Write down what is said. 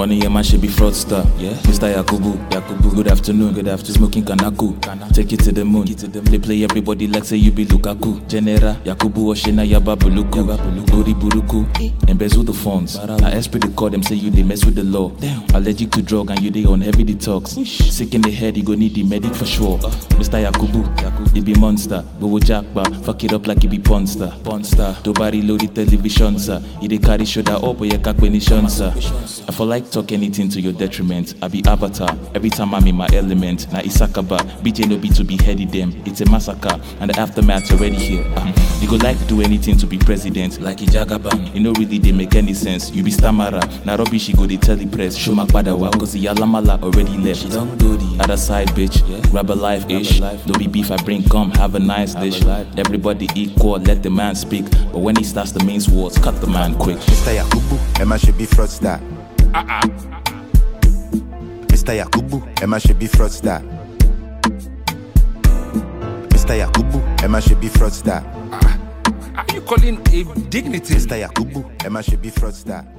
Ronnie Yema should be fraudster. Yeah, Mr. Yakubu. Good afternoon. Smoking Kanaku. Take it to the moon. They play everybody like say you be Lukaku. General Yakubu Oshena Yababuluku. Gori Buruku. Embezzle the funds. I esprit to call them say you they mess with the law. Allergic to drug and you they on heavy detox. Sick in the head, you go need the medic for sure. Mr. Yakubu, he be monster. Bowo Jackba, fuck it up like he be Ponster. Dobari load the television, sir. He dey carry shoulder up or you kakwenishon, sir. I for like talk anything to your detriment. I be avatar, every time I'm in my element. Na Isakaba, BJ no be to be heady them. It's a massacre, and the aftermath already here. You go like do anything to be president, like Ijagaba. You know really they make any sense. You be stammerer, na rubbish she go the telepress. Show my padawa, cause the Yalamala already left. She don't do the other side, bitch. Grab a life-ish. No be beef, I bring come, have a nice dish. Everybody equal, let the man speak. But when he starts the main words, cut the man quick. Mr. Yakubu, Emma should be fraudster. Mr. Yakubu, Emma should be fraudster. Mr. Yakubu, Emma should be fraudster. Are you calling a dignity? Mr. Yakubu, Emma should be fraudster.